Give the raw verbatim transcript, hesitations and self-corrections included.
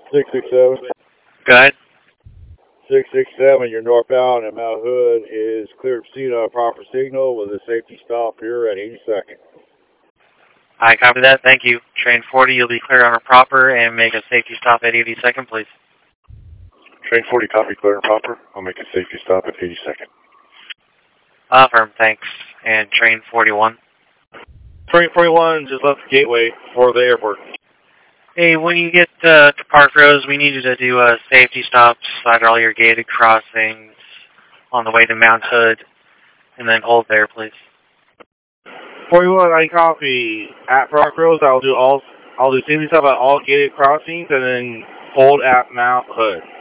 six six seven. Go ahead. six six seven, you're northbound at Mount Hood is clear to proceed on a proper signal with a safety stop here at eighty-second. I copy that. Thank you. Train forty, you'll be clear on a proper and make a safety stop at eighty-second, please. Train forty, copy, clear and proper. I'll make a safety stop at eighty-second. Affirm, thanks. And train forty-one? Train forty-one just left the gateway for the airport. Hey, when you get uh, to Park Rose, we need you to do a safety stop beside all your gated crossings on the way to Mount Hood, and then hold there, please. forty-one, I copy. At Park Rose, I'll do all, I'll do safety stop at all gated crossings, and then hold at Mount Hood.